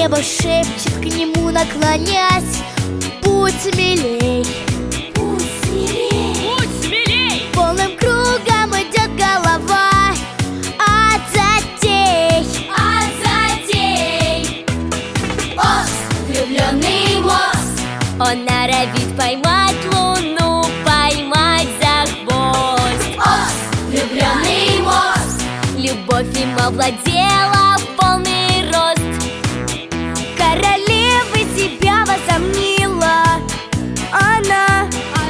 небо шепчет, к нему наклонясь: будь смелей, будь смелей, будь смелей! полным кругом идет голова от затей, от затей. Ос, влюбленный мост, Он норовит поймать луну, поймать за хвост. ос, влюбленный мост, Любовь им овладела в полный рост. королева себя возомнила. Она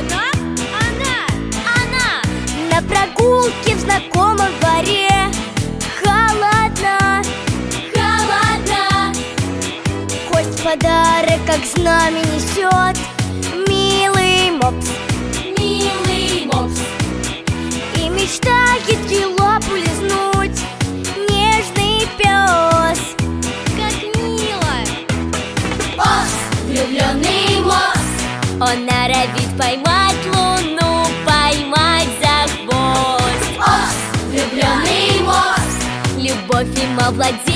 на прогулке в знакомом дворе. Холодно, холодно, кость подарок, как знамя несет. Милый мопс, милый мопс, и мечтает его улизнуть. Нежный пес, как мило. Ос, влюбленный мост, Он норовит поймать луну, поймать за хвост. ос, влюбленный мост, Любовь им овладела